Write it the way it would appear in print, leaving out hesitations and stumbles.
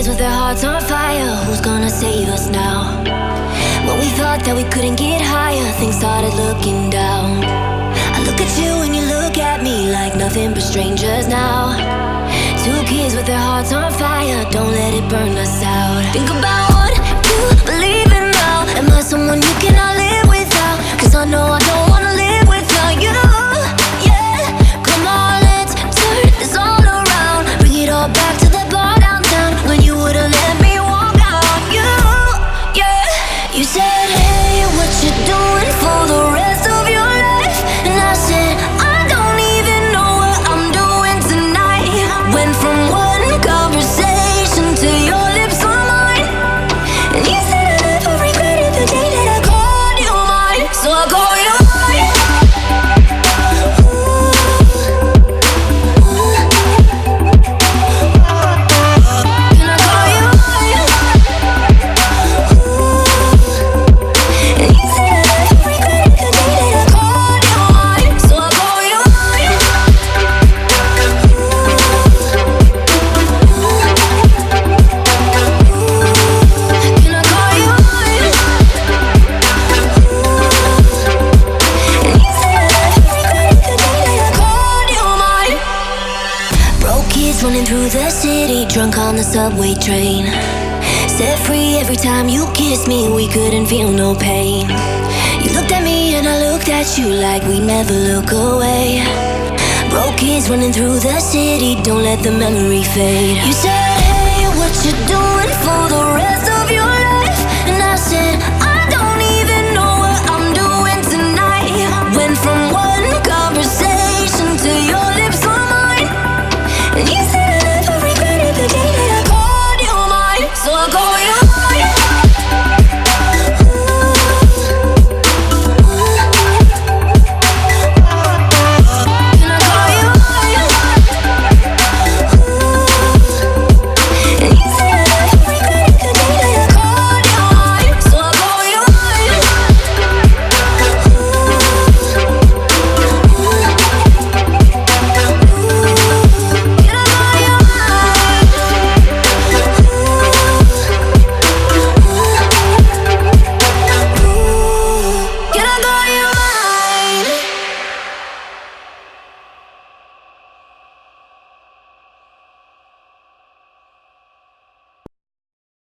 kids with their hearts on fire. Who's gonna save us now? When we thought that we couldn't get higher, things started looking down. I look at you and you look at me like nothing but strangers now. Two kids with their hearts on fire, don't let it burn us out. Think about what you believe in now. Am I someone you cannot live without? 'Cause I know I don't wanna live without you. Yeah, come on, let's turn this all around. Bring it all back to the bar downtown when you wouldn't let me walk out. You, yeah, you said, hey, what you doing for the rest of your life? And I said, I don't even know what I'm doing tonight. Went from one conversation to your lips on mine. And you said I never regretted the day that I called you mine. So I call you mine. Can I call you mine? And you said I never regretted the day that I called you mine. So I call you mine. Can I call you mine? And you said I never regretted the day that I called you mine. Broke kids running through the city, drunk on the subway train. Set free every time you kissed me, we couldn't feel no pain. You looked at me and I looked at you like we never look away. Broke kids running through the city, don't let the memory fade. You said, hey, what you doing for the